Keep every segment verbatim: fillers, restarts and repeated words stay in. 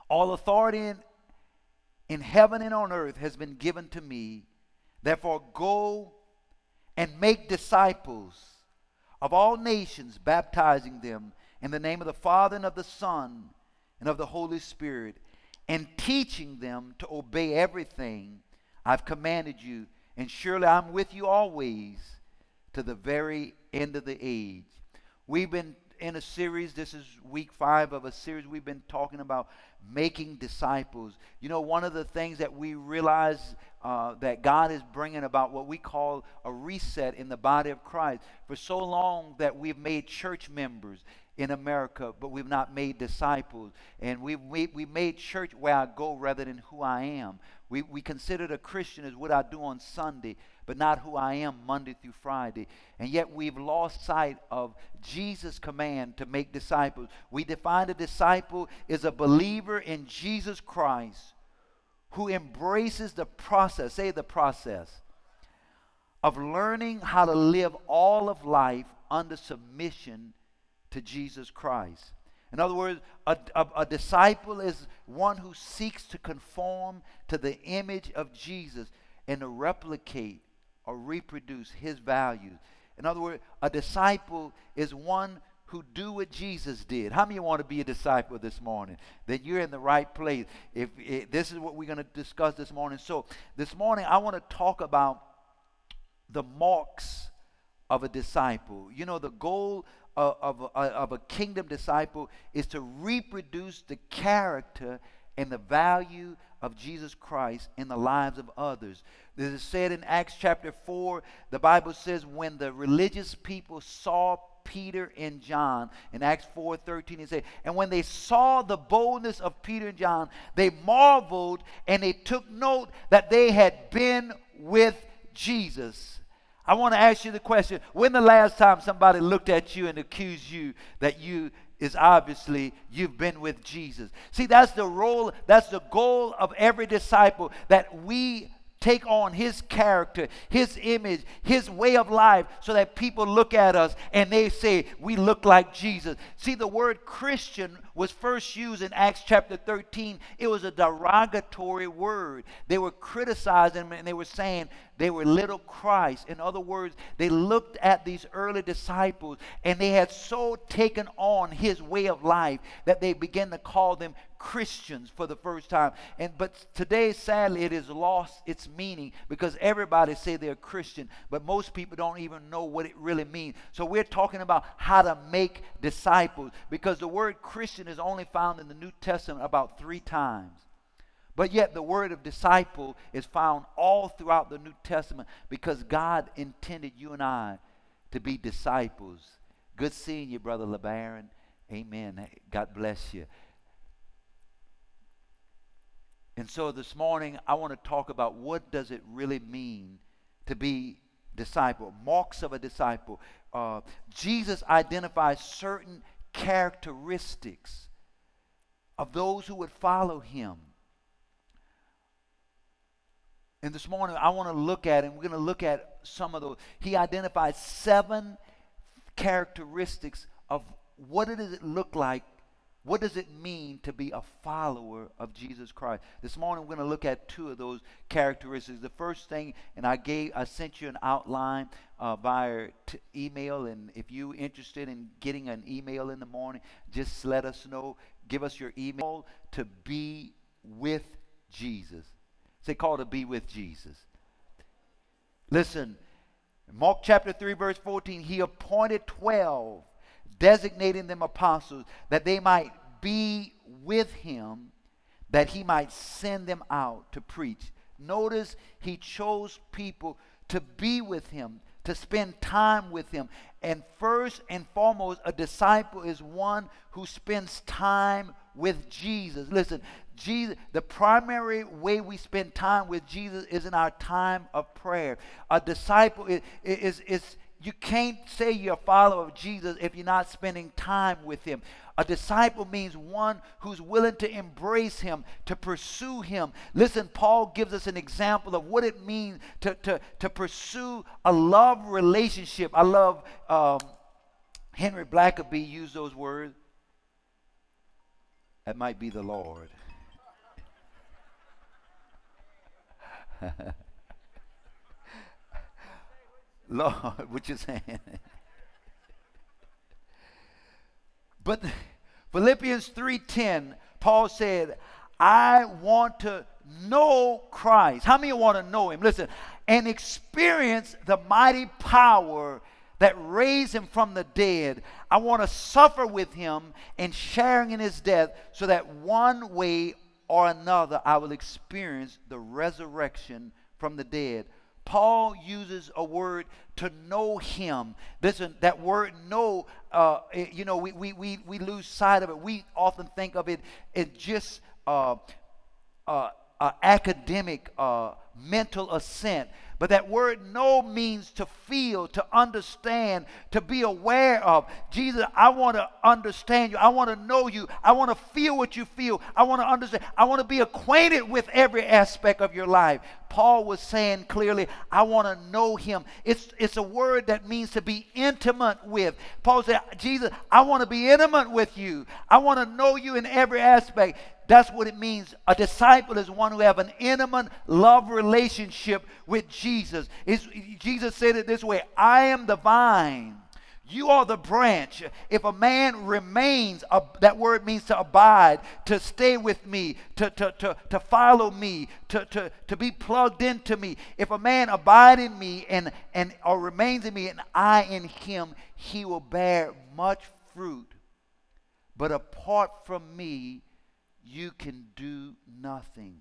All authority in, in heaven and on earth has been given to me. Therefore, go and make disciples of all nations, baptizing them in the name of the Father and of the Son and of the Holy Spirit, and teaching them to obey everything I've commanded you. And surely I'm with you always to the very end of the age. We've been in a series. This is week five of a series. We've been talking about making disciples. You know, one of the things that we realize uh, that God is bringing about what we call a reset in the body of Christ. For so long that we've made church members in America, but we've not made disciples. And we've, we, we made church where I go rather than who I am. We, we considered a Christian as what I do on Sunday, but not who I am Monday through Friday. And yet we've lost sight of Jesus' command to make disciples. We define a disciple as a believer in Jesus Christ who embraces the process, say the process, of learning how to live all of life under submission to Jesus Christ. In other words, a, a, a disciple is one who seeks to conform to the image of Jesus and to replicate or reproduce his values. In other words, a disciple is one who do what Jesus did. How many want to be a disciple this morning? That you're in the right place. If, if this is what we're going to discuss this morning. So this morning I want to talk about the marks of a disciple. You know, the goal of, of, of a kingdom disciple is to reproduce the character and the value of Jesus Christ in the lives of others. This is said in Acts chapter four. The Bible says when the religious people saw Peter and John, in Acts four thirteen, it says, and when they saw the boldness of Peter and John, they marveled and they took note that they had been with Jesus. I want to ask you the question, when the last time somebody looked at you and accused you that you is obviously you've been with Jesus? See, that's the role, that's the goal of every disciple, that we take on his character, his image, his way of life, so that people look at us and they say, we look like Jesus. See, the word Christian was first used in Acts chapter thirteen. It was a derogatory word. They were criticizing him and they were saying they were little Christ. In other words, they looked at these early disciples and they had so taken on his way of life that they began to call them Christians for the first time. And but today, sadly, it has lost its meaning because everybody say they're Christian, but most people don't even know what it really means. So we're talking about how to make disciples, because the word Christian is only found in the New Testament about three times. But yet the word of disciple is found all throughout the New Testament, because God intended you and I to be disciples. Good seeing you, Brother LeBaron. Amen. God bless you. And so this morning, I want to talk about what does it really mean to be disciple, marks of a disciple. Uh, Jesus identifies certain characteristics of those who would follow him. And this morning, I want to look at, and we're going to look at some of those. He identifies seven characteristics of what does it look like. What does it mean to be a follower of Jesus Christ? This morning we're going to look at two of those characteristics. The first thing, and I gave, I sent you an outline uh, via t- email, and if you're interested in getting an email in the morning, just let us know. Give us your email. To be with Jesus. Say, call to be with Jesus. Listen, Mark chapter three, verse fourteen, he appointed twelve, designating them apostles, that they might be with him, that he might send them out to preach. Notice he chose people to be with him, to spend time with him. And first and foremost, a disciple is one who spends time with Jesus. Listen, Jesus, the primary way we spend time with Jesus is in our time of prayer. A disciple is, is, is you can't say you're a follower of Jesus if you're not spending time with him. A disciple means one who's willing to embrace him, to pursue him. Listen, Paul gives us an example of what it means to, to, to pursue a love relationship. I love um, Henry Blackaby used those words. That might be the Lord. Lord, what you saying? But Philippians three ten, Paul said, I want to know Christ. How many want to know him? Listen, and experience the mighty power that raised him from the dead. I want to suffer with him and sharing in his death, so that one way or another I will experience the resurrection from the dead. Paul uses a word to know him. Listen, that word know, uh, it- you know, we, we, we, we lose sight of it. We often think of it as just uh, uh, uh, academic, uh, mental assent. But that word know means to feel, to understand, to be aware of. Jesus, I want to understand you. I want to know you. I want to feel what you feel. I want to understand. I want to be acquainted with every aspect of your life. Paul was saying clearly, I want to know him. It's, it's a word that means to be intimate with. Paul said, Jesus, I want to be intimate with you. I want to know you in every aspect. That's what it means. A disciple is one who have an intimate love relationship with Jesus. It's, Jesus said it this way, I am the vine, you are the branch. If a man remains, uh, that word means to abide, to stay with me, to, to, to, to follow me, to, to, to be plugged into me. If a man abide in me and, and or remains in me and I in him, he will bear much fruit. But apart from me, you can do nothing.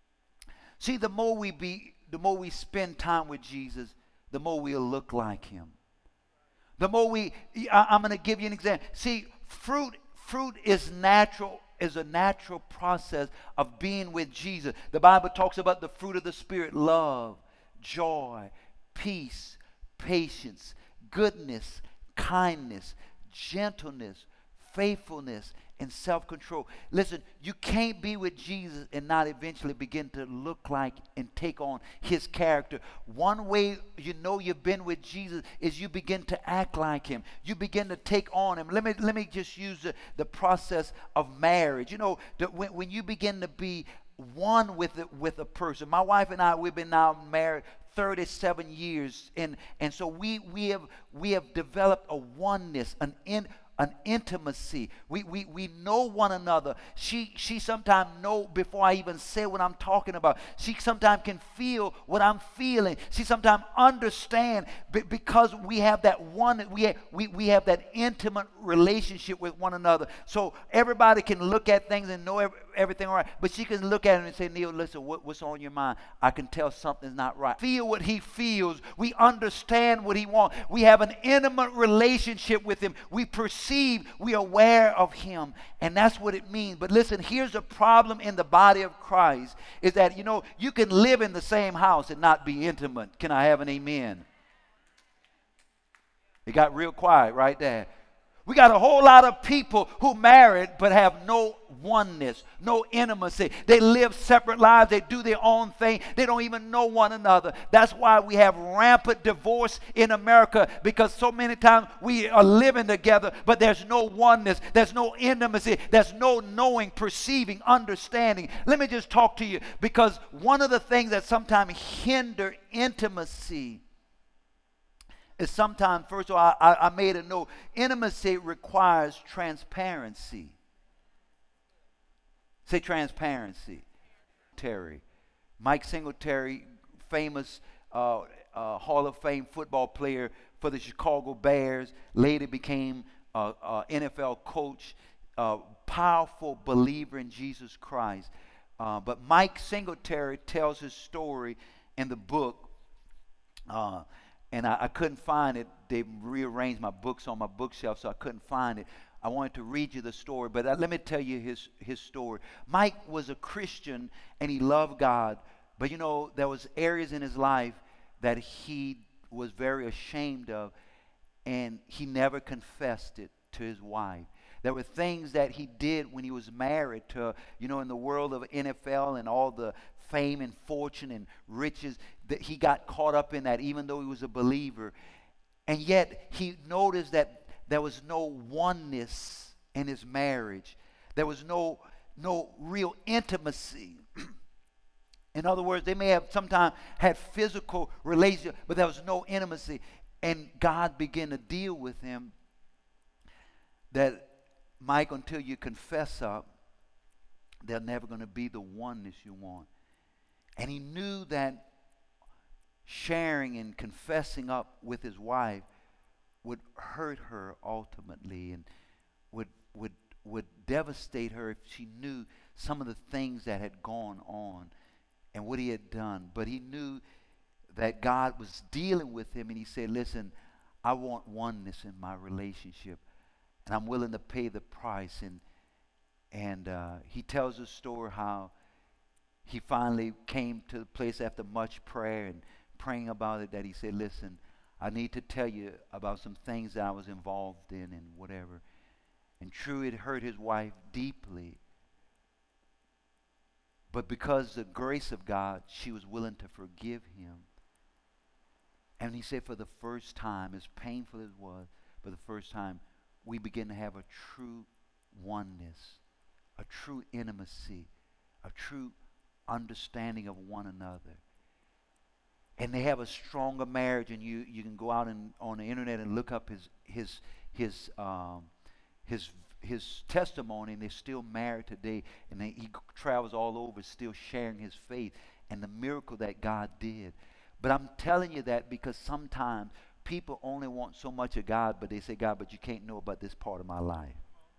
See, the more we be, the more we spend time with Jesus, the more we'll look like him. The more we, I, I'm going to give you an example. See, fruit, fruit is natural, is a natural process of being with Jesus. The Bible talks about the fruit of the Spirit: love, joy, peace, patience, goodness, kindness, gentleness, faithfulness, and self-control. Listen, you can't be with Jesus and not eventually begin to look like and take on his character. One way you know you've been with Jesus is you begin to act like him. You begin to take on him. Let me let me just use the, the process of marriage. You know, the, when, when you begin to be one with it, with a person. My wife and I, we've been now married thirty-seven years, and and so we we have we have developed a oneness, an in an intimacy. We, we, we know one another. She, she sometimes know before I even say what I'm talking about. She sometimes can feel what I'm feeling. She sometimes understand b- because we have that one, we have, we, we have that intimate relationship with one another. So everybody can look at things and know every, everything all right. But she can look at him and say, Neil, listen, what, what's on your mind? I can tell something's not right. Feel what he feels. We understand what he wants. We have an intimate relationship with him. We perceive, we are aware of him, and that's what it means. But listen, here's a problem in the body of Christ, is that, you know, you can live in the same house and not be intimate. Can I have an amen? It got real quiet right there. We got a whole lot of people who married but have no oneness, no intimacy. They live separate lives. They do their own thing. They don't even know one another. That's why we have rampant divorce in America, because so many times we are living together, but there's no oneness. There's no intimacy. There's no knowing, perceiving, understanding. Let me just talk to you, because one of the things that sometimes hinder intimacy is sometimes, first of all, I, I made a note, intimacy requires transparency. Say transparency. Terry. Mike Singletary, famous uh, uh, Hall of Fame football player for the Chicago Bears, later became an N F L coach, uh, powerful believer in Jesus Christ. Uh, but Mike Singletary tells his story in the book, uh, and I, I couldn't find it. They rearranged my books on my bookshelf, so I couldn't find it. I wanted to read you the story, but uh, let me tell you his, his story. Mike was a Christian, and he loved God. But, you know, there was areas in his life that he was very ashamed of, and he never confessed it to his wife. There were things that he did when he was married to, you know, in the world of N F L and all the fame and fortune and riches, that he got caught up in that, even though he was a believer. And yet he noticed that there was no oneness in his marriage. There was no, no real intimacy. In other words, they may have sometimes had physical relationship, but there was no intimacy. And God began to deal with him that, Mike, until you confess up, they're never going to be the oneness you want. And he knew that sharing and confessing up with his wife would hurt her ultimately, and would would would devastate her if she knew some of the things that had gone on and what he had done. But he knew that God was dealing with him, and he said, listen, I want oneness in my relationship, and I'm willing to pay the price. And and uh, he tells a story how he finally came to the place after much prayer and praying about it, that he said, listen, I need to tell you about some things that I was involved in and whatever. And true, it hurt his wife deeply. But because of the grace of God, she was willing to forgive him. And he said, for the first time, as painful as it was, for the first time, we begin to have a true oneness, a true intimacy, a true understanding of one another. And they have a stronger marriage, and you, you can go out and on the internet and look up his his his um, his his testimony, and they're still married today. And they, he travels all over, still sharing his faith and the miracle that God did. But I'm telling you that because sometimes people only want so much of God, but they say, God, but you can't know about this part of my life.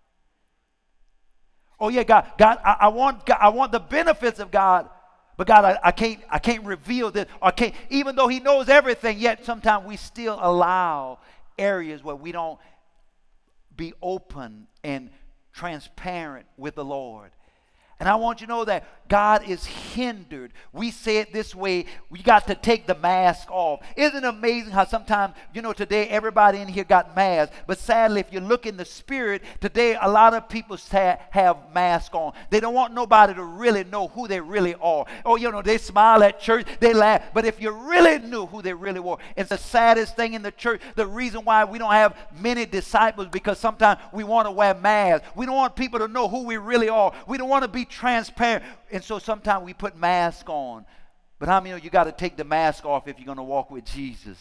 Oh yeah, God, God, I, I want God, I want the benefits of God, but God, I, I can't I can't reveal this. Or can't, even though he knows everything, yet sometimes we still allow areas where we don't be open and transparent with the Lord. And I want you to know that God is hindered. We say it this way, we got to take the mask off. Isn't it amazing how sometimes, you know, today everybody in here got masks. But sadly, if you look in the spirit, today a lot of people have masks on. They don't want nobody to really know who they really are. Oh, you know, they smile at church, they laugh. But if you really knew who they really were, it's the saddest thing in the church. The reason why we don't have many disciples, because sometimes we want to wear masks. We don't want people to know who we really are. We don't want to be transparent, and so sometimes we put masks on. But how many of you got to take the mask off if you're going to walk with Jesus?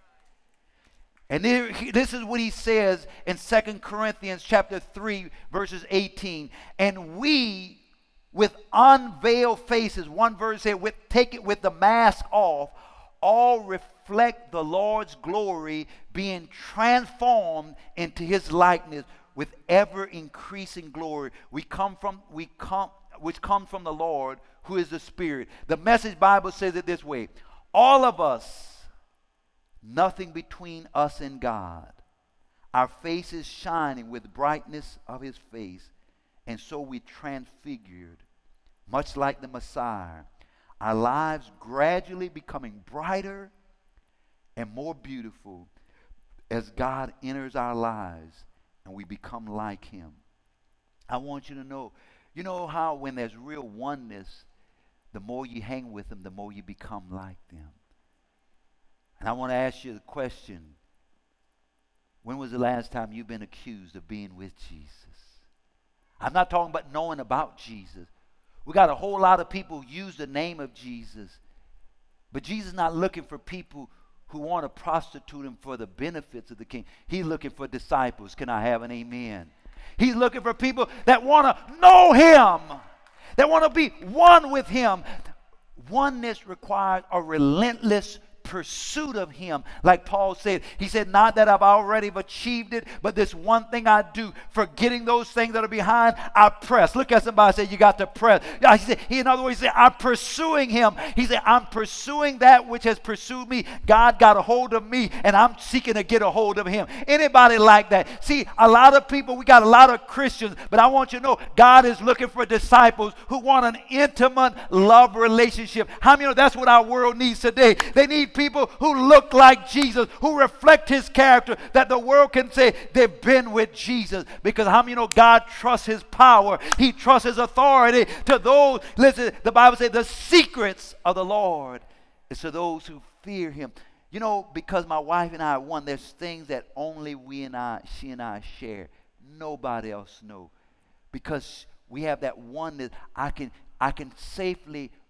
And there, he, this is what he says in Second Corinthians chapter three, verses eighteen. And we, with unveiled faces, one verse said, with, take it with the mask off, all reflect the Lord's glory, being transformed into his likeness with ever increasing glory. We come from, we come, which comes from the Lord, who is the Spirit. The Message Bible says it this way: all of us, nothing between us and God, our faces shining with brightness of his face, and so we transfigured, much like the Messiah, our lives gradually becoming brighter and more beautiful as God enters our lives and we become like him. I want you to know, you know how when there's real oneness, the more you hang with them, the more you become like them. And I want to ask you the question, when was the last time you've been accused of being with Jesus? I'm not talking about knowing about Jesus. We got a whole lot of people who use the name of Jesus, but Jesus is not looking for people who want to prostitute him for the benefits of the king. He's looking for disciples. Can I have an amen? He's looking for people that want to know him, that want to be one with him. Oneness requires a relentless pursuit of him. Like Paul said, he said, not that I've already achieved it, but this one thing I do, forgetting those things that are behind, I press. Look at somebody and say, you got to press. He said, he, in other words, he said, I'm pursuing him. He said, I'm pursuing that which has pursued me. God got a hold of me, and I'm seeking to get a hold of him. Anybody like that? See, a lot of people, we got a lot of Christians, but I want you to know, God is looking for disciples who want an intimate love relationship. How many know that's what our world needs today? They need people who look like Jesus, who reflect his character, that the world can say they've been with Jesus. Because how many know God trusts his power? He trusts his authority to those, listen, the Bible says the secrets of the Lord is to those who fear him. You know, because my wife and I are one, there's things that only we and I, she and I share. Nobody else knows. Because we have that oneness, I can I can safely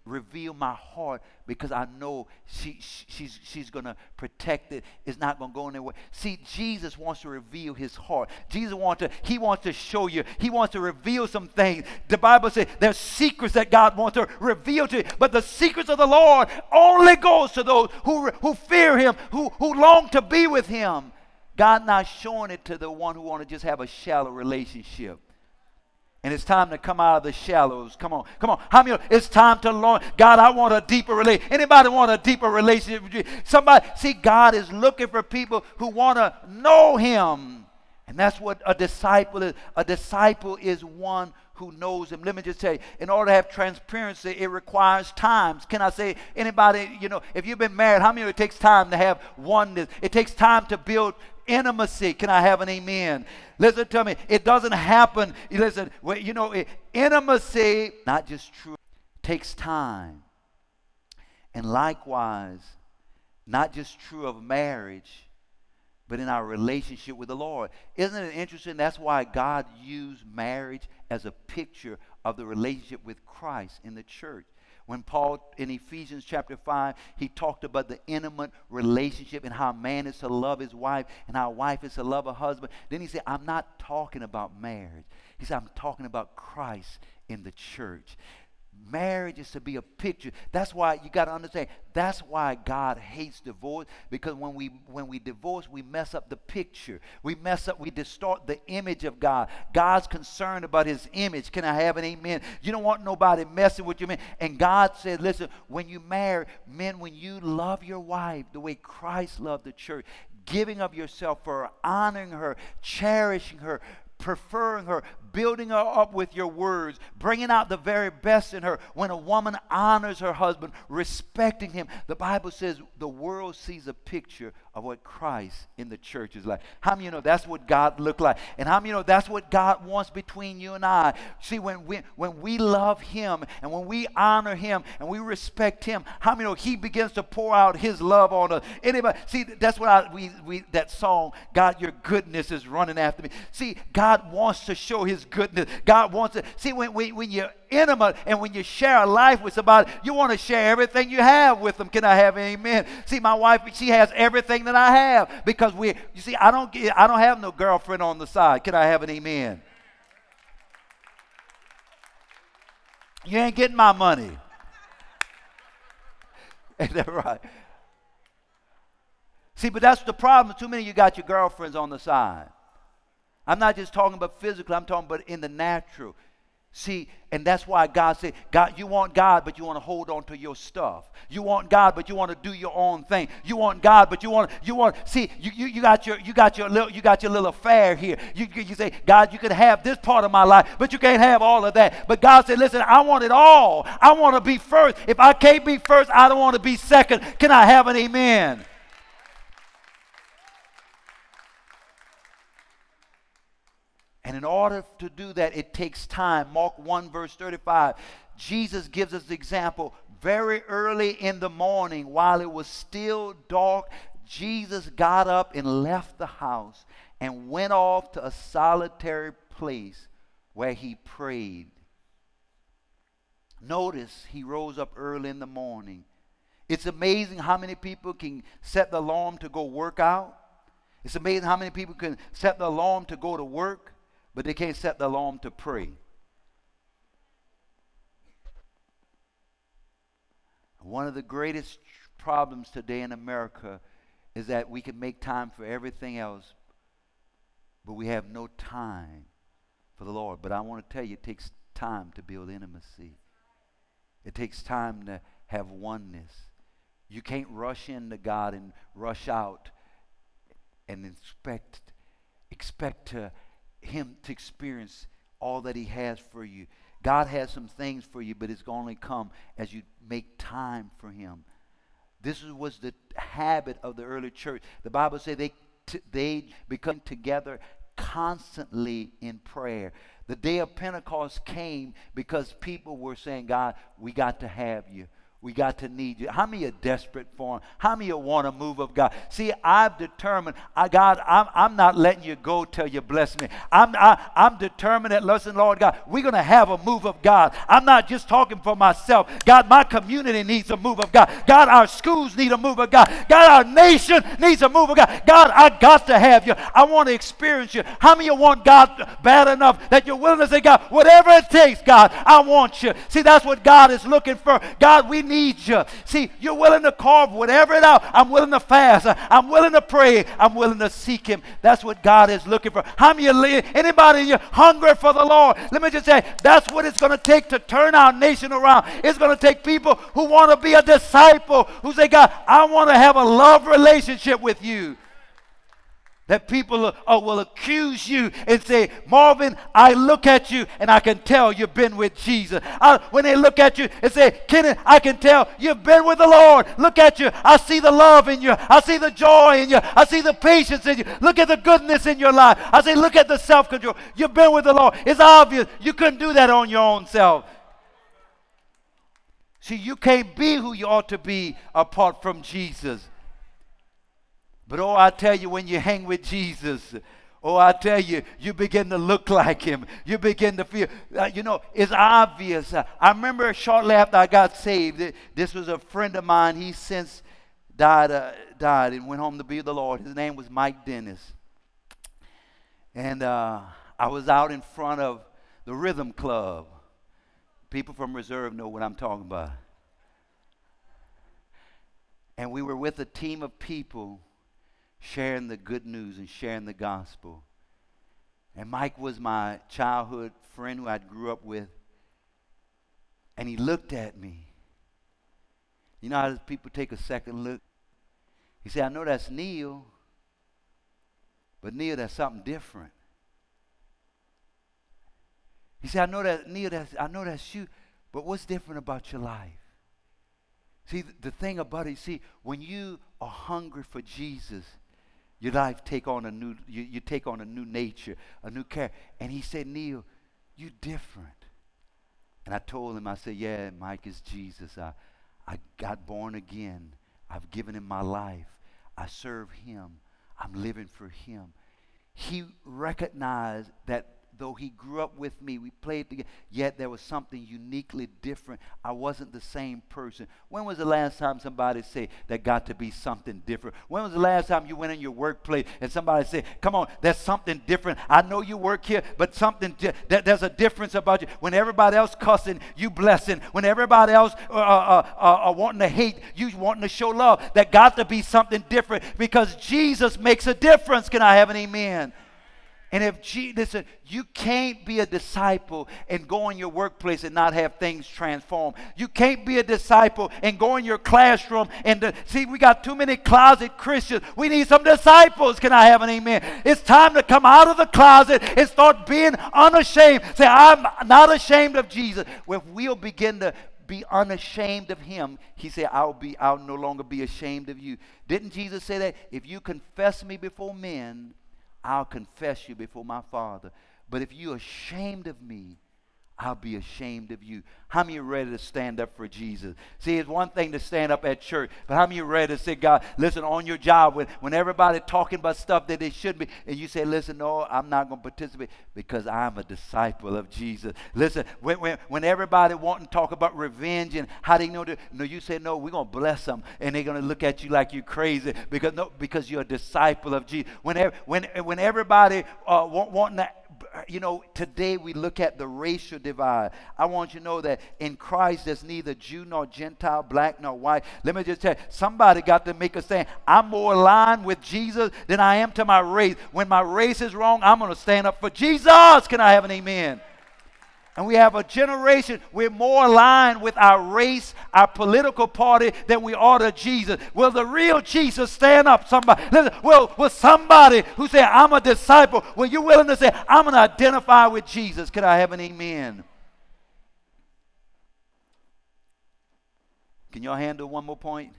reveal my heart because I know she, she she's she's gonna protect it. It's not gonna go anywhere. See, Jesus wants to reveal his heart. Jesus wants to, he wants to show you. He wants to reveal some things. The Bible says there's secrets that God wants to reveal to you. But the secrets of the Lord only goes to those who who fear him, who who long to be with him. God not showing it to the one who want to just have a shallow relationship. And it's time to come out of the shallows. Come on, come on. How many? It's time to learn. God, I want a deeper relationship. Anybody want a deeper relationship with you? Somebody, see, God is looking for people who want to know him. And that's what a disciple is. A disciple is one who knows him. Let me just tell you, in order to have transparency, it requires times. Can I say, anybody, you know, if you've been married, how many of it takes time to have oneness? It takes time to build intimacy. Can I have an amen? Listen to me. It doesn't happen. Listen, you know, intimacy, not just true, takes time. And likewise, not just true of marriage, but in our relationship with the Lord. Isn't it interesting? That's why God used marriage as a picture of the relationship with Christ in the church. When Paul, in Ephesians chapter five, he talked about the intimate relationship and how a man is to love his wife and how a wife is to love her husband. Then he said, I'm not talking about marriage. He said, I'm talking about Christ in the church. Marriage is to be a picture. That's why you got to understand. That's why God hates divorce, because when we when we divorce, we mess up the picture. We mess up, we distort the image of God. God's concerned about his image. Can I have an amen? You don't want nobody messing with you, man. And God said, listen, when you marry, men, when you love your wife the way Christ loved the church, giving of yourself for her, honoring her, cherishing her, preferring her, building her up with your words, bringing out the very best in her. When a woman honors her husband, respecting him, the Bible says the world sees a picture of what Christ in the church is like. How many of you know that's what God looked like? And how many of you know that's what God wants between you and I? See, when we when we love him and when we honor him and we respect him, how many of you know he begins to pour out his love on us? Anybody? See, that's what I, we, we that song, God, your goodness is running after me. See, God wants to show his goodness. God wants to, see, when, when, when you're intimate and when you share a life with somebody, you want to share everything you have with them. Can I have an amen? See, my wife, she has everything that I have because we, you see, I don't get, I don't have no girlfriend on the side. Can I have an amen? You ain't getting my money. Ain't that right? See, but that's the problem. Too many of you got your girlfriends on the side. I'm not just talking about physically, I'm talking about in the natural. See, and that's why God said, God, you want God, but you want to hold on to your stuff. You want God, but you want to do your own thing. You want God, but you want you want see, you you, you got your you got your little you got your little affair here. You, you you say, God, you could have this part of my life, but you can't have all of that. But God said, listen, I want it all. I want to be first. If I can't be first, I don't want to be second. Can I have an amen? And in order to do that, it takes time. Mark one, verse thirty-five. Jesus gives us the example. Very early in the morning, while it was still dark, Jesus got up and left the house and went off to a solitary place where he prayed. Notice he rose up early in the morning. It's amazing how many people can set the alarm to go work out. It's amazing how many people can set the alarm to go to work, but they can't set the alarm to pray. One of the greatest problems today in America is that we can make time for everything else, but we have no time for the Lord. But I want to tell you, it takes time to build intimacy. It takes time to have oneness. You can't rush into God and rush out and expect, expect to him to experience all that he has for you. God has some things for you, but it's going to only come as you make time for him. This was the habit of the early church. The Bible says they t- they become together constantly in prayer. The day of Pentecost came because people were saying, God, we got to have you. We got to need you. How many are desperate for him? How many want a move of God? See, I've determined, I God, I'm, I'm not letting you go till you bless me. I'm, I, I'm determined that, listen, Lord God, we're going to have a move of God. I'm not just talking for myself. God, my community needs a move of God. God, our schools need a move of God. God, our nation needs a move of God. God, I got to have you. I want to experience you. How many of you want God bad enough that you're willing to say, God, whatever it takes, God, I want you. See, that's what God is looking for. God, we need need you. See, you're willing to carve whatever it out. I'm willing to fast. I'm willing to pray. I'm willing to seek him. That's what God is looking for. How many of you, anybody you hungry for the Lord? Let me just say, that's what it's going to take to turn our nation around. It's going to take people who want to be a disciple, who say, God, I want to have a love relationship with you. That people uh, uh, will accuse you and say, Marvin, I look at you and I can tell you've been with Jesus. I, when they look at you and say, Kenneth, I can tell you've been with the Lord. Look at you. I see the love in you. I see the joy in you. I see the patience in you. Look at the goodness in your life. I say, look at the self-control. You've been with the Lord. It's obvious you couldn't do that on your own self. See, you can't be who you ought to be apart from Jesus. But oh, I tell you, when you hang with Jesus, oh, I tell you, you begin to look like him. You begin to feel, uh, you know, it's obvious. Uh, I remember shortly after I got saved, it, this was a friend of mine. He since died, uh, died and went home to be with the Lord. His name was Mike Dennis. And uh, I was out in front of the Rhythm Club. People from Reserve know what I'm talking about. And we were with a team of people sharing the good news and sharing the gospel. And Mike was my childhood friend who I grew up with. And he looked at me. You know how people take a second look? He said, I know that's Neil, but Neil, that's something different. He said, I know that, Neil, that's, I know that's you, but what's different about your life? See, the, the thing about it, see, when you are hungry for Jesus, your life take on a new, you, you take on a new nature, a new character. And he said, Neil, you different. And I told him, I said, yeah, Mike is Jesus. I, I got born again. I've given him my life. I serve him. I'm living for him. He recognized that though he grew up with me, we played together, yet there was something uniquely different. I wasn't the same person. When was the last time somebody said that got to be something different? When was the last time you went in your workplace and somebody said, come on, there's something different. I know you work here, but something, di- that there's a difference about you. When everybody else cussing, you blessing. When everybody else uh, uh, uh, uh, wanting to hate, you wanting to show love. That got to be something different because Jesus makes a difference. Can I have an amen? And if, Je- listen, you can't be a disciple and go in your workplace and not have things transformed. You can't be a disciple and go in your classroom and, the, see, we got too many closet Christians. We need some disciples. Can I have an amen? It's time to come out of the closet and start being unashamed. Say, I'm not ashamed of Jesus. Well, if we'll begin to be unashamed of him, he said, I'll be, I'll no longer be ashamed of you. Didn't Jesus say that? If you confess me before men, I'll confess you before my Father. But if you're ashamed of me, I'll be ashamed of you. How many are ready to stand up for Jesus? See, it's one thing to stand up at church, but how many are ready to say, God, listen, on your job, when, when everybody talking about stuff that they shouldn't be, and you say, listen, no, I'm not going to participate because I'm a disciple of Jesus. Listen, when, when, when everybody wanting to talk about revenge and how they know that, no, you say, no, we're going to bless them, and they're going to look at you like you're crazy because, no, because you're a disciple of Jesus. When, when, when everybody uh, want, wanting to, you know, today we look at the racial divide. I want you to know that in Christ there's neither Jew nor Gentile, black nor white. Let me just tell you, somebody got to make a stand. I'm more aligned with Jesus than I am to my race. When my race is wrong, I'm going to stand up for Jesus. Can I have an amen? And we have a generation, we're more aligned with our race, our political party, than we are to Jesus. Will the real Jesus stand up? Somebody, listen, will, will somebody who say, I'm a disciple, will you willing to say, I'm going to identify with Jesus? Can I have an amen? Can y'all handle one more point?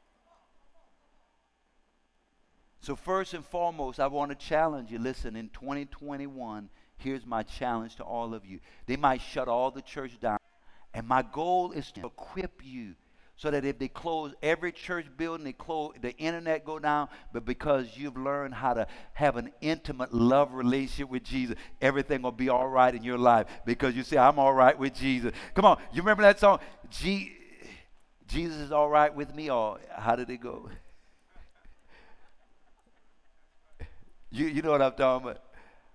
So first and foremost, I want to challenge you. Listen, in twenty twenty-one, here's my challenge to all of you. They might shut all the church down. And my goal is to equip you so that if they close every church building, they close the internet go down, but because you've learned how to have an intimate love relationship with Jesus, everything will be all right in your life because you say, I'm all right with Jesus. Come on, you remember that song? G- Jesus is all right with me, or how did it go? You, you know what I'm talking about?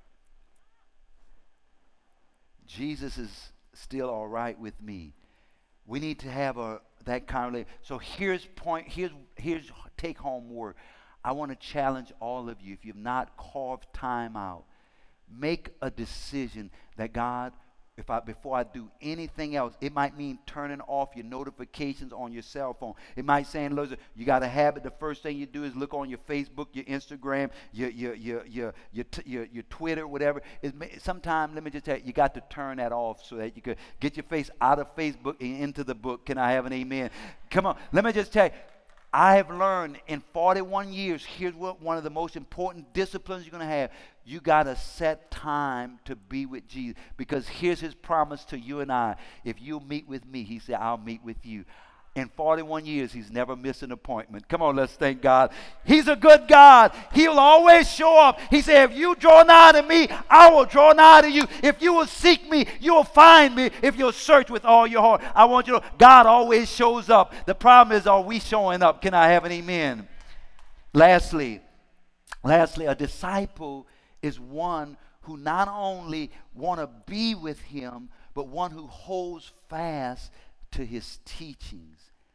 Jesus is still all right with me. We need to have a that kind of. So here's point. Here's here's take home work. I want to challenge all of you. If you've not carved time out, make a decision that God. If I before I do anything else, it might mean turning off your notifications on your cell phone. It might say, "Look, you got a habit. The first thing you do is look on your Facebook, your Instagram, your your your your your t- your, your Twitter, whatever." Sometimes, let me just tell you, you got to turn that off so that you could get your face out of Facebook and into the book. Can I have an amen? Come on, let me just tell you. I have learned in forty-one years, here's what one of the most important disciplines you're going to have. You got to set time to be with Jesus, because here's his promise to you and I. If you meet with me, he said, I'll meet with you. In forty-one years, he's never missed an appointment. Come on, let's thank God. He's a good God. He'll always show up. He said, if you draw nigh to me, I will draw nigh to you. If you will seek me, you'll find me. If you'll search with all your heart. I want you to know, God always shows up. The problem is, are we showing up? Can I have an amen? Lastly, lastly, a disciple is one who not only want to be with him, but one who holds fast to his teachings.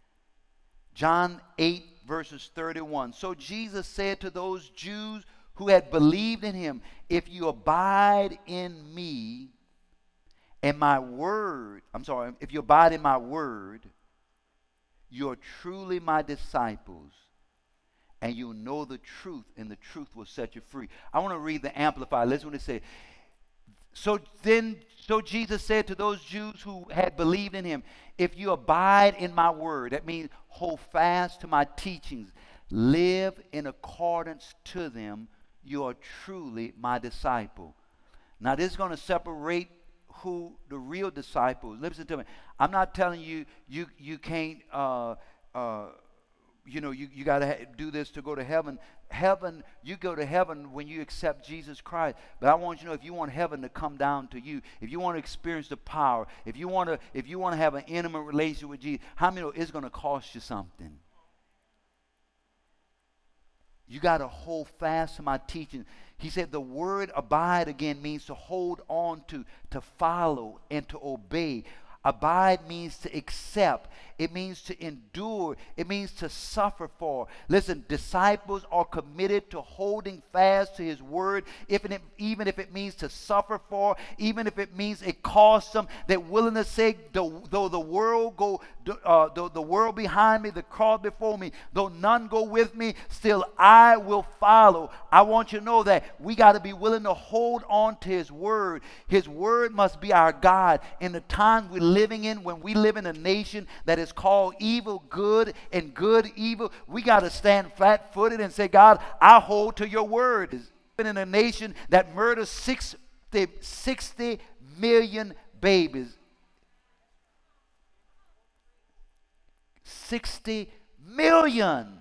John eight verses thirty-one. So Jesus said to those Jews who had believed in him, if you abide in me and my word, I'm sorry, if you abide in my word, you're truly my disciples, and you'll know the truth, and the truth will set you free. I want to read the Amplified. Listen what it says. So then, so Jesus said to those Jews who had believed in him, if you abide in my word, that means hold fast to my teachings, live in accordance to them, you are truly my disciple. Now this is going to separate who the real disciples. Listen to me. I'm not telling you you you can't uh, uh, you know you, you got to ha- do this to go to heaven. Heaven, you go to heaven when you accept Jesus Christ. But I want you to know, if you want heaven to come down to you, if you want to experience the power, if you want to if you want to have an intimate relationship with Jesus, how many know it's going to cost you something? You got to hold fast to my teaching. He said the word abide again means to hold on to, to follow, and to obey. Abide means to accept. It means to endure. It means to suffer for. Listen, disciples are committed to holding fast to his word, if it, even if it means to suffer for, even if it means it costs them. They're willing to say, though, though the world go, uh, though the world behind me, the cross before me, though none go with me, still I will follow. I want you to know that we got to be willing to hold on to his word. His word must be our guide in the times we're living in. When we live in a nation that is called evil good and good evil, we got to stand flat-footed and say, God, I hold to your word. In a nation that murders sixty, sixty million babies. sixty million.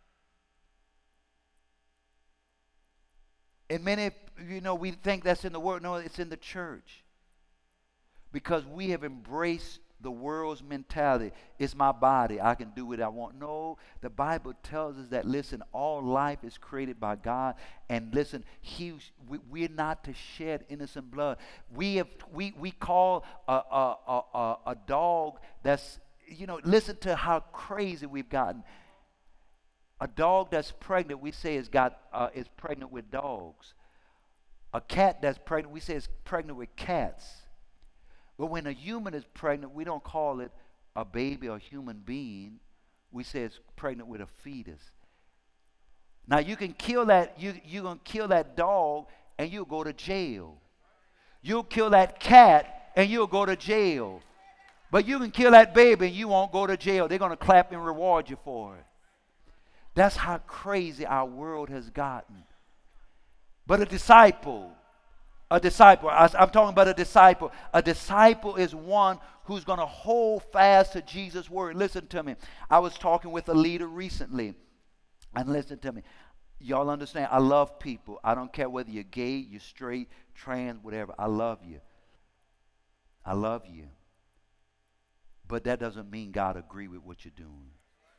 And many, you know, we think that's in the world. No, it's in the church. Because we have embraced the world's mentality. It's my body. I can do what I want. No, the Bible tells us that, listen, all life is created by God. And listen, he, we, we're not to shed innocent blood. We have we, we call a, a, a, a, a dog that's, you know, listen to how crazy we've gotten. A dog that's pregnant, we say is got uh, is pregnant with dogs. A cat that's pregnant, we say is pregnant with cats. But when a human is pregnant, we don't call it a baby or a human being. We say it's pregnant with a fetus. Now you can kill that, you, you're going to kill that dog and you'll go to jail. You'll kill that cat and you'll go to jail. But you can kill that baby and you won't go to jail. They're going to clap and reward you for it. That's how crazy our world has gotten. But a disciple, A disciple. I, I'm talking about a disciple. A disciple is one who's going to hold fast to Jesus' word. Listen to me. I was talking with a leader recently, and listen to me. Y'all understand, I love people. I don't care whether you're gay, you're straight, trans, whatever. I love you. I love you. But that doesn't mean God agree with what you're doing.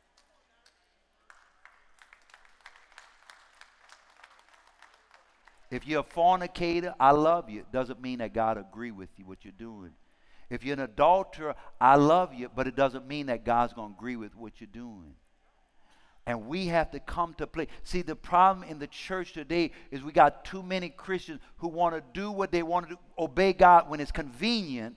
If you're a fornicator, I love you. It doesn't mean that God agree with you, what you're doing. If you're an adulterer, I love you, but it doesn't mean that God's going to agree with what you're doing. And we have to come to play. See, the problem in the church today is we got too many Christians who want to do what they want to do, obey God when it's convenient,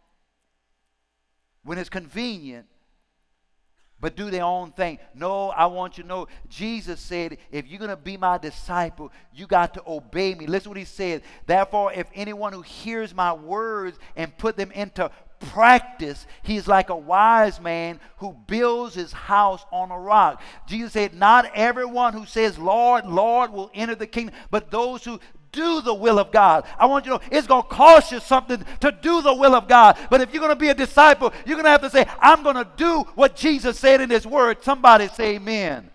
when it's convenient, but do their own thing. No, I want you to know, Jesus said, if you're going to be my disciple, you got to obey me. Listen what he said. Therefore, if anyone who hears my words and put them into practice, he's like a wise man who builds his house on a rock. Jesus said, not everyone who says, Lord, Lord, will enter the kingdom, but those who do the will of God. I want you to know it's going to cost you something to do the will of God. But if you're going to be a disciple, you're going to have to say, I'm going to do what Jesus said in his word. Somebody say amen.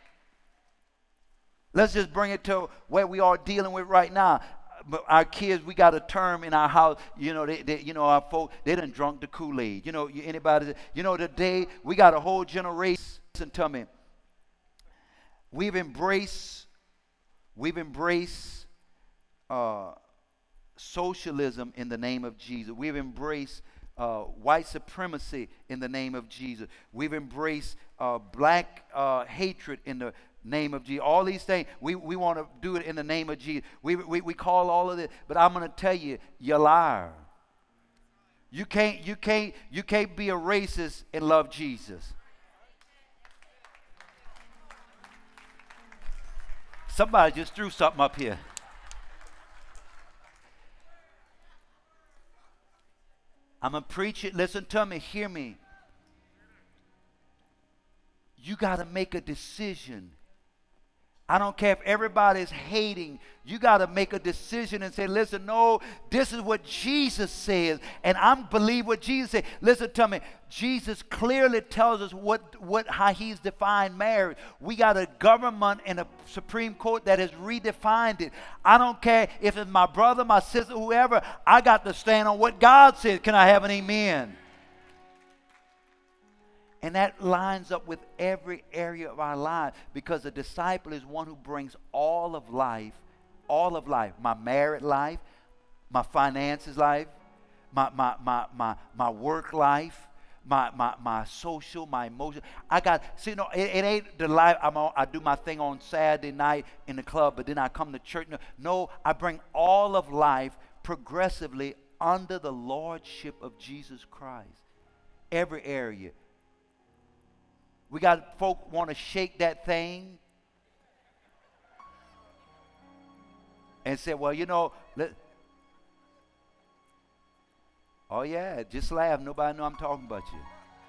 Let's just bring it to where we are dealing with right now. But our kids, we got a term in our house, you know, they, they, you know, our folk, they done drunk the Kool-Aid. You know, anybody, you know, today we got a whole generation. Listen to me. We've embraced, we've embraced uh, socialism in the name of Jesus. We've embraced uh, white supremacy in the name of Jesus. We've embraced uh, black uh, hatred in the name of Jesus. All these things, we, we want to do it in the name of Jesus. We, we, we call all of this, but I'm going to tell you, you're a liar. You can't, you can't, you can't be a racist and love Jesus. Somebody just threw something up here. I'm going to preach it. Listen to me. Hear me. You got to make a decision. I don't care if everybody's hating. You got to make a decision and say, listen, no, this is what Jesus says. And I believe what Jesus said. Listen to me. Jesus clearly tells us what, what how he's defined marriage. We got a government and a Supreme Court that has redefined it. I don't care if it's my brother, my sister, whoever. I got to stand on what God says. Can I have an amen? And that lines up with every area of our life, because a disciple is one who brings all of life, all of life, my married life, my finances life, my my my my, my work life, my, my my social, my emotion. I got, see, you know, it, it ain't the life I'm on. I do my thing on Saturday night in the club, but then I come to church. No, no, I bring all of life progressively under the lordship of Jesus Christ. Every area. We got folk want to shake that thing and say, well, you know, let, oh yeah, just laugh. Nobody know I'm talking about you.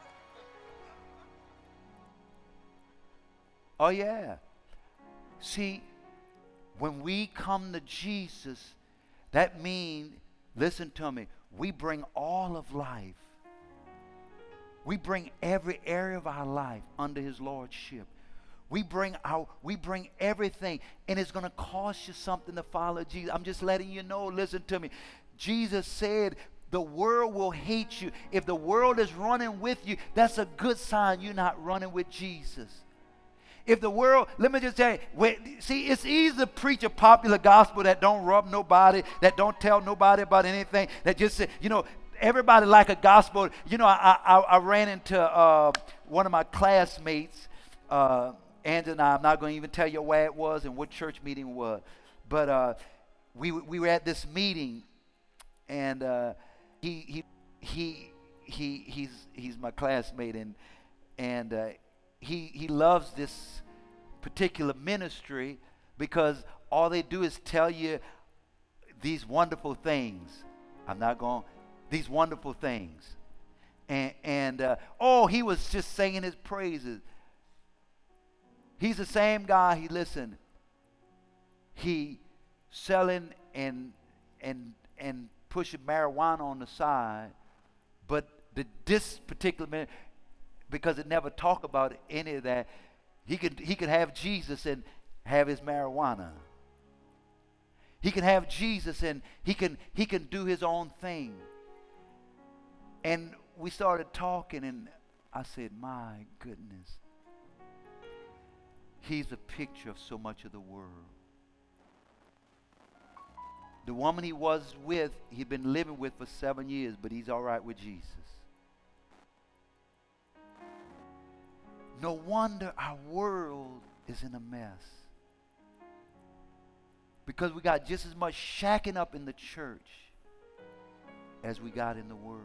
Oh yeah. See, when we come to Jesus, that means, listen to me, we bring all of life. We bring every area of our life under his lordship. We bring our, we bring everything, and it's going to cost you something to follow Jesus. I'm just letting you know, listen to me. Jesus said the world will hate you. If the world is running with you, that's a good sign you're not running with Jesus. If the world, let me just tell you, wait, see, it's easy to preach a popular gospel that don't rub nobody, that don't tell nobody about anything, that just say, you know, everybody like a gospel. You know, I I, I ran into uh, one of my classmates, uh, Andrew and I. I'm not going to even tell you where it was and what church meeting it was. But uh, we we were at this meeting, and uh, he he he he he's he's my classmate, and and uh, he he loves this particular ministry because all they do is tell you these wonderful things. I'm not going. These wonderful things. And, and uh, oh, he was just singing his praises. He's the same guy, he listened. He selling and and and pushing marijuana on the side, but the, this particular man, because it never talk about any of that, he could he could have Jesus and have his marijuana. He can have Jesus and he can he can do his own thing. And we started talking, and I said, my goodness, he's a picture of so much of the world. The woman he was with, he'd been living with for seven years, but he's all right with Jesus. No wonder our world is in a mess. Because we got just as much shacking up in the church as we got in the world.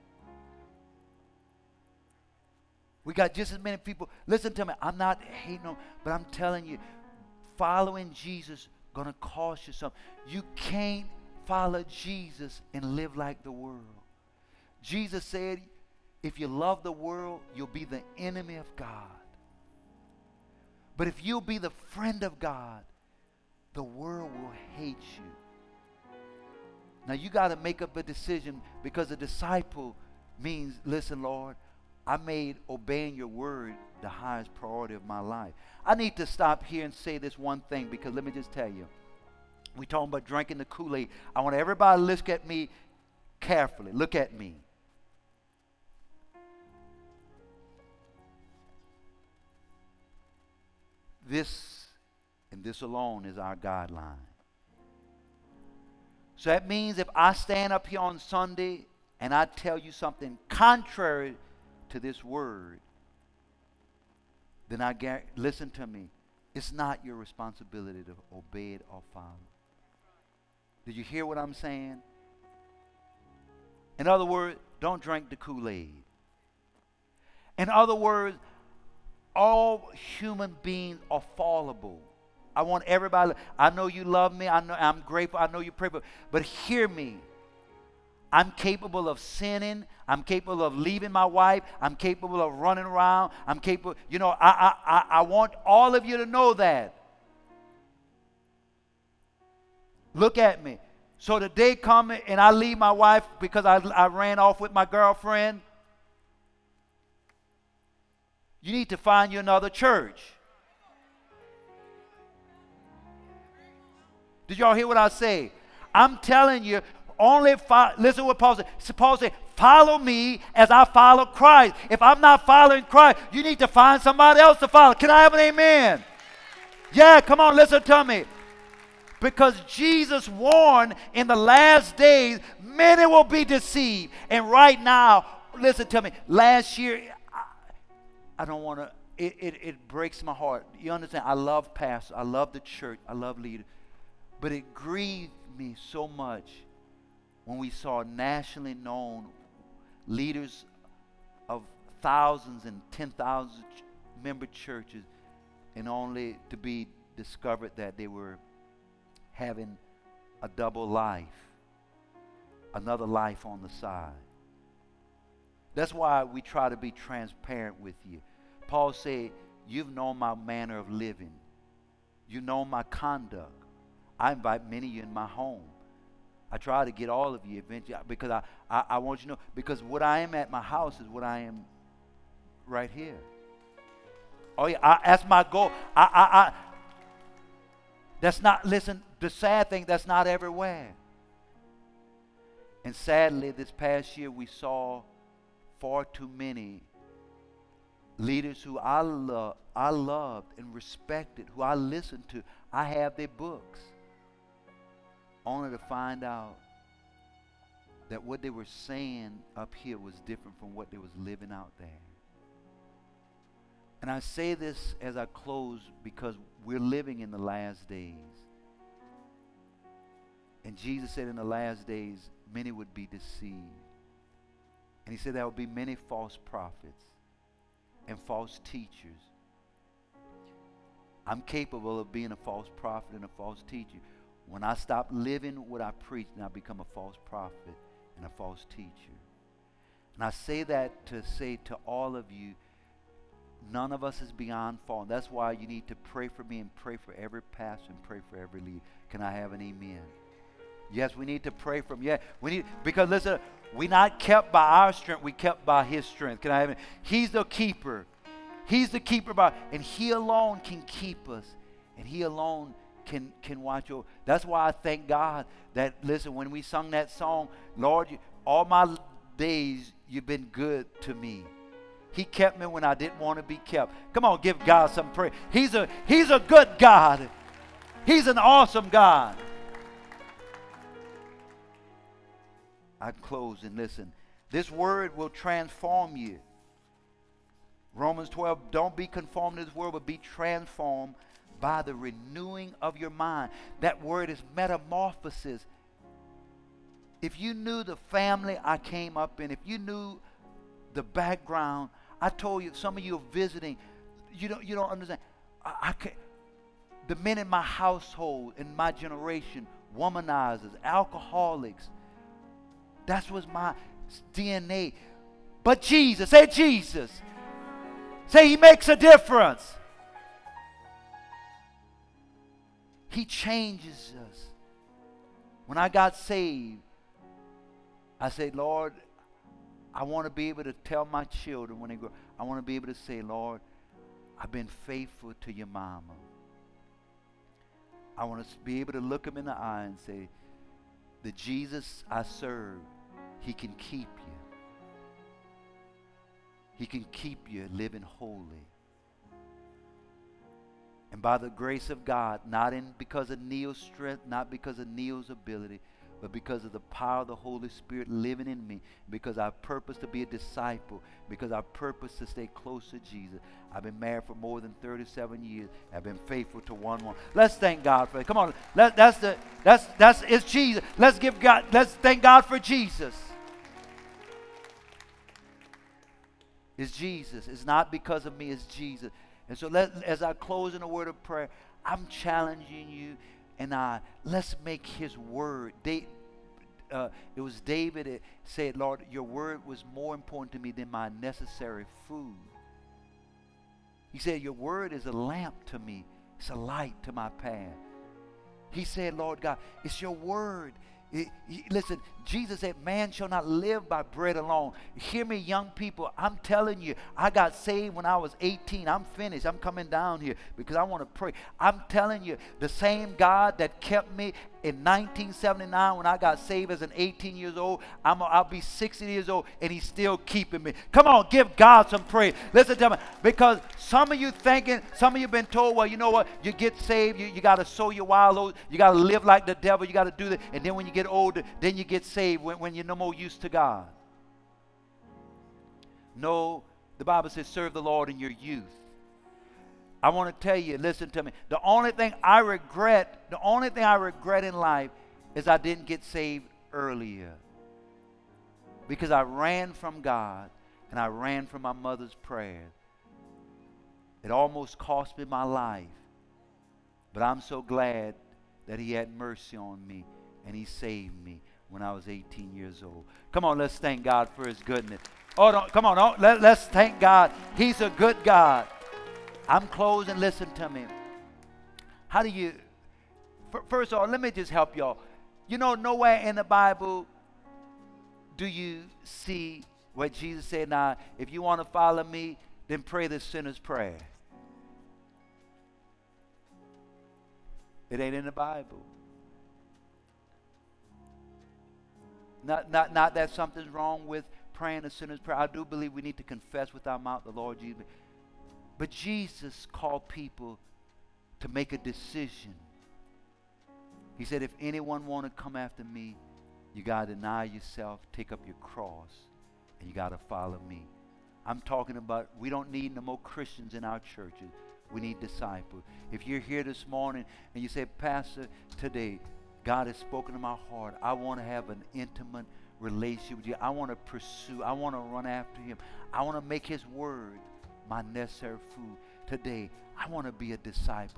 We got just as many people. Listen to me, I'm not hating on, but I'm telling you, following Jesus gonna cost you something. You can't follow Jesus and live like the world. Jesus said, if you love the world, you'll be the enemy of God. But if you'll be the friend of God, the world will hate you. Now you got to make up a decision, because a disciple means, listen, Lord, I made obeying your word the highest priority of my life. I need to stop here and say this one thing, because let me just tell you, we're talking about drinking the Kool-Aid. I want everybody to look at me carefully. Look at me. This and this alone is our guideline. So that means if I stand up here on Sunday and I tell you something contrary to this word, then I guarantee, listen to me, it's not your responsibility to obey it or follow. Did you hear what I'm saying? In other words, don't drink the Kool-Aid. In other words, all human beings are fallible. I want everybody, I know you love me, I know I'm grateful, I know you pray for me, but hear me. I'm capable of sinning. I'm capable of leaving my wife. I'm capable of running around. I'm capable, you know, I I I, I want all of you to know that. Look at me. So the day comes and I leave my wife because I, I ran off with my girlfriend. You need to find you another church. Did y'all hear what I say? I'm telling you, only fo- listen what Paul said. Paul said, follow me as I follow Christ. If I'm not following Christ, you need to find somebody else to follow. Can I have an amen? Yeah, come on, listen to me. Because Jesus warned in the last days, many will be deceived. And right now, listen to me, last year, I, I don't want to, it, it, it breaks my heart. You understand? I love pastors. I love the church. I love leaders. But it grieved me so much when we saw nationally known leaders of thousands and ten thousand member churches, and only to be discovered that they were having a double life, another life on the side. That's why we try to be transparent with you. Paul said, you've known my manner of living. You know my conduct. I invite many of you in my home. I try to get all of you eventually, because I, I, I want you to know, because what I am at my house is what I am right here. Oh yeah, I, that's my goal. I, I, I, that's not, listen, the sad thing, that's not everywhere. And sadly, this past year we saw far too many leaders who I love, I loved and respected, who I listened to. I have their books, only to find out that what they were saying up here was different from what they was living out there. And I say this as I close because we're living in the last days. And Jesus said in the last days, many would be deceived. And he said there would be many false prophets and false teachers. I'm capable of being a false prophet and a false teacher. When I stop living what I preach, and I become a false prophet and a false teacher. And I say that to say to all of you, none of us is beyond falling. That's why you need to pray for me and pray for every pastor and pray for every leader. Can I have an amen? Yes, we need to pray from. Yeah, we need, because listen, we're not kept by our strength, we kept by his strength. Can I have it? He's the keeper. He's the keeper by, and he alone can keep us. And he alone can can watch over. That's why I thank God that, listen, when we sung that song, Lord, you, all my days you've been good to me. He kept me when I didn't want to be kept. Come on, give God some praise. He's a he's a good God. He's an awesome God. I close and listen. This word will transform you. Romans twelve, don't be conformed to this world, but be transformed by the renewing of your mind. That word is metamorphosis. If you knew the family I came up in, if you knew the background, I told you, some of you are visiting, you don't, you don't understand. I, I can't, the men in my household, in my generation, womanizers, alcoholics, that was my D N A. But Jesus, say Jesus. Say he makes a difference. He changes us. When I got saved, I said, Lord, I want to be able to tell my children when they grow, I want to be able to say, Lord, I've been faithful to your mama. I want to be able to look them in the eye and say, the Jesus I serve, he can keep you. He can keep you living holy. And by the grace of God, not in because of Neil's strength, not because of Neil's ability, but because of the power of the Holy Spirit living in me, because I purpose to be a disciple, because I purpose to stay close to Jesus. I've been married for more than thirty-seven years. I've been faithful to one woman. Let's thank God for it. Come on, let, that's the that's that's it's Jesus. Let's give God. Let's thank God for Jesus. It's Jesus. It's not because of me. It's Jesus. And so let, as I close in a word of prayer, I'm challenging you and I, let's make his word. They, uh, it was David that said, Lord, your word was more important to me than my necessary food. He said, your word is a lamp to me. It's a light to my path. He said, Lord God, it's your word. It, he, listen, Jesus said, man shall not live by bread alone. Hear me, young people. I'm telling you, I got saved when I was eighteen. I'm finished. I'm coming down here because I want to pray. I'm telling you, the same God that kept me in nineteen seventy-nine when I got saved as an eighteen years old, I'm, I'll be sixty years old and he's still keeping me. Come on, give God some praise. Listen to me, because some of you thinking, some of you been told, well, you know what, you get saved, you, you got to sow your wild oats, you got to live like the devil, you got to do that, and then when you get older, then you get saved when, when you're no more used to God. No, the Bible says serve the Lord in your youth. I want to tell you, listen to me. The only thing I regret, the only thing I regret in life is I didn't get saved earlier. Because I ran from God and I ran from my mother's prayer. It almost cost me my life. But I'm so glad that he had mercy on me and he saved me when I was eighteen years old. Come on, let's thank God for his goodness. Oh, don't, come on, don't, let, let's thank God. He's a good God. I'm closing. Listen to me. How do you, first of all, let me just help y'all. You know, nowhere in the Bible do you see what Jesus said, now, if you want to follow me, then pray the sinner's prayer. It ain't in the Bible. Not, not, not that something's wrong with praying the sinner's prayer. I do believe we need to confess with our mouth the Lord Jesus. But Jesus called people to make a decision. He said, if anyone want to come after me, you got to deny yourself, take up your cross, and you got to follow me. I'm talking about, we don't need no more Christians in our churches. We need disciples. If you're here this morning and you say, Pastor, today God has spoken to my heart. I want to have an intimate relationship with you. I want to pursue. I want to run after him. I want to make his word my necessary food. Today, I want to be a disciple.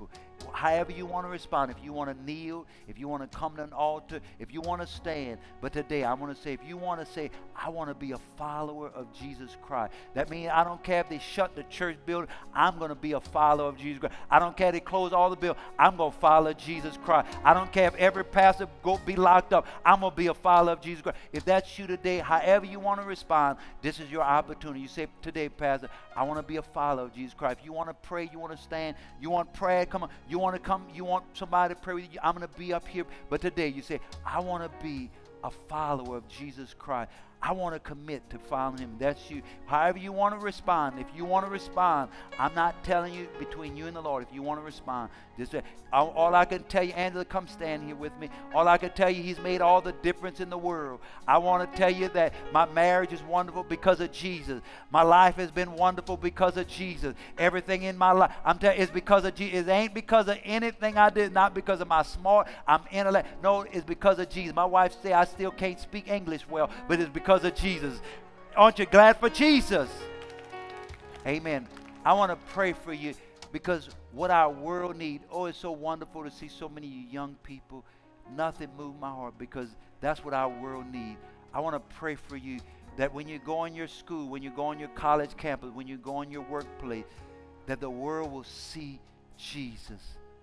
however you want to respond. If you want to kneel, if you want to come to an altar, if you want to stand. But today I want to say, if you want to say, I want to be a follower of Jesus Christ. That means I don't care if they shut the church building. I'm going to be a follower of Jesus Christ. I don't care if they close all the buildings. I'm going to follow Jesus Christ. I don't care if every pastor go be locked up. I'm going to be a follower of Jesus Christ. If that's you today, however you want to respond, this is your opportunity. You say, today, Pastor, I want to be a follower of Jesus Christ. If you want to pray, you want to stand, you want prayer, come on. You want to come, you want somebody to pray with you, I'm going to be up here. But today you say, I want to be a follower of Jesus Christ. I want to commit to following him. That's you. However you want to respond. If you want to respond, I'm not telling you between you and the Lord. If you want to respond, just say, all, all I can tell you, Angela, come stand here with me. All I can tell you, he's made all the difference in the world. I want to tell you that my marriage is wonderful because of Jesus. My life has been wonderful because of Jesus. Everything in my life, I'm telling you, it's because of Jesus. It ain't because of anything I did, not because of my smart, I'm intellect. No, it's because of Jesus. My wife say I still can't speak English well, but it's because of Jesus. Aren't you glad for Jesus? Amen. I want to pray for you because what our world needs, oh, it's so wonderful to see so many young people. Nothing moved my heart because that's what our world needs. I want to pray for you that when you go in your school, when you go on your college campus, when you go on your workplace, that the world will see Jesus.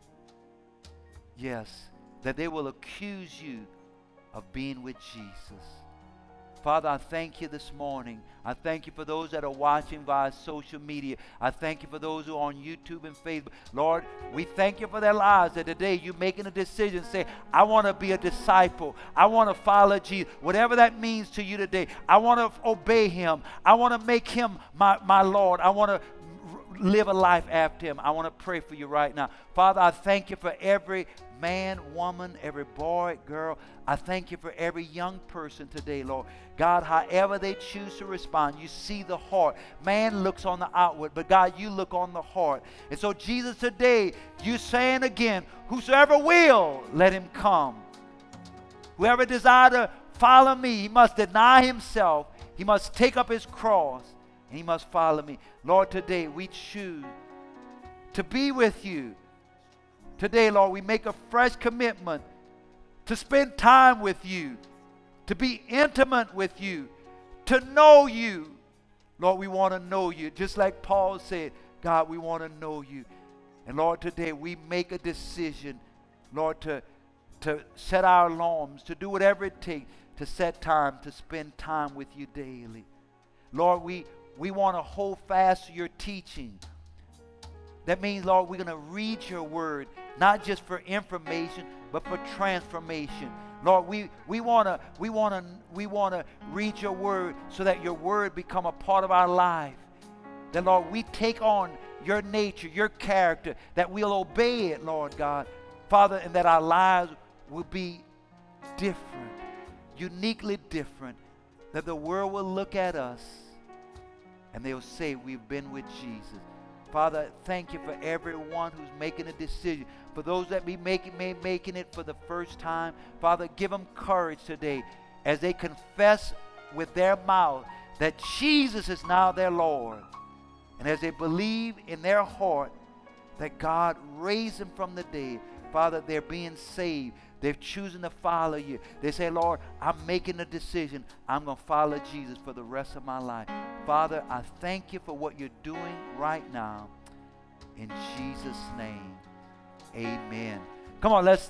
Yes, that they will accuse you of being with Jesus. Father, I thank you this morning. I thank you for those that are watching via social media. I thank you for those who are on YouTube and Facebook. Lord, we thank you for their lives, that today you're making a decision. Say, I want to be a disciple. I want to follow Jesus. Whatever that means to you today, I want to obey him. I want to make him my, my Lord. I want to live a life after him. I want to pray for you right now. Father, I thank you for every man, woman, every boy, girl. I thank you for every young person today, Lord. God, however they choose to respond, you see the heart. Man looks on the outward, but God, you look on the heart. And so, Jesus, today, you're saying again, whosoever will, let him come. Whoever desire to follow me, he must deny himself. He must take up his cross, and he must follow me. Lord, today we choose to be with you. Today, Lord, we make a fresh commitment to spend time with you, to be intimate with you, to know you. Lord, we want to know you. Just like Paul said, God, we want to know you. And Lord, today we make a decision, Lord, to, to set our alarms, to do whatever it takes to set time, to spend time with you daily. Lord, we, we want to hold fast to your teaching. That means, Lord, we're going to read your word, not just for information, but for transformation. Lord, we, we want to we want to we want to read your word so that your word become a part of our life. That, Lord, we take on your nature, your character, that we'll obey it, Lord God. Father, and that our lives will be different, uniquely different, that the world will look at us and they'll say we've been with Jesus. Father, thank you for everyone who's making a decision. For those that be making, may making it for the first time, Father, give them courage today as they confess with their mouth that Jesus is now their Lord. And as they believe in their heart that God raised him from the dead, Father, they're being saved. They're choosing to follow you. They say, Lord, I'm making a decision. I'm going to follow Jesus for the rest of my life. Father, I thank you for what you're doing right now. In Jesus' name, amen. Come on, let's